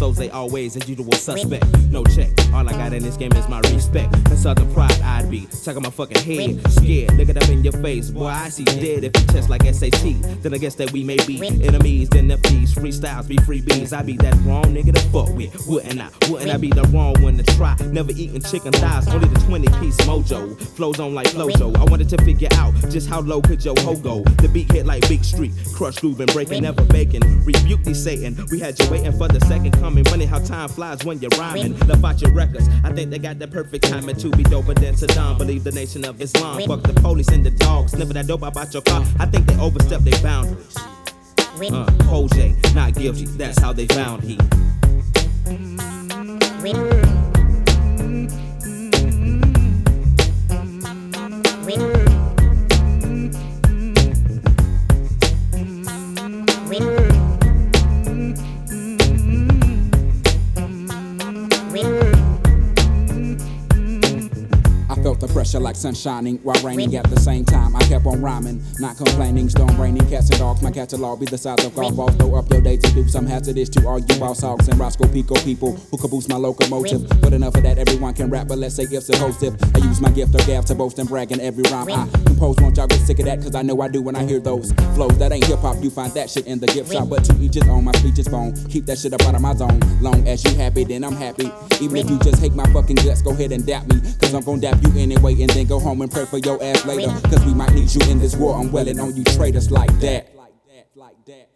souls, they always a usual suspect. No check, all I got in this game is my respect. And southern pride, I'd be tucking my fucking head. Scared, look it up in your face. Boy, I see dead if you test like SAT. Then I guess that we may be enemies, then if these freestyles be freebies. I be that wrong nigga to fuck with. Wouldn't I be the wrong one to try? Never eating chicken thighs, only the 20-piece mojo. Flows on like Flojo. I wanted to figure out just how low could your hoe go. The beat hit like Big Street, crush, groove, and breaking, never baking. Rebuke these Satan. We had you waiting for the second coming. Funny how time flies when you're rhyming. Love out your records. I think they got the perfect timing to be doper than Saddam. Believe the nation of Islam. Fuck the police and the dogs. Sniffing that dope about your car. I think they overstepped their boundaries. Jose, not guilty. That's how they found he. Felt the pressure like sun shining while raining at the same time. I kept on rhyming, not complaining. Storm raining, cats and dogs. My catalog be the size of golf balls. Throw up your day to do some hazardous to all you boss hogs and Roscoe Pico people who can boost my locomotive. But enough of that, everyone can rap, but let's say ifs and hosts if I use my gift or gab to boast and brag in every rhyme I compose. Won't y'all get sick of that? Cause I know I do when I hear those flows. That ain't hip hop, you find that shit in the gift shop. But to each his own, my speech is bone. Keep that shit up out of my zone. Long as you happy, then I'm happy. Even if you just hate my fucking guts, go ahead and dap me. Cause I'm gon' dap you anyway and then go home and pray for your ass later. Cause we might need you in this war. I'm welling on you traitors like that.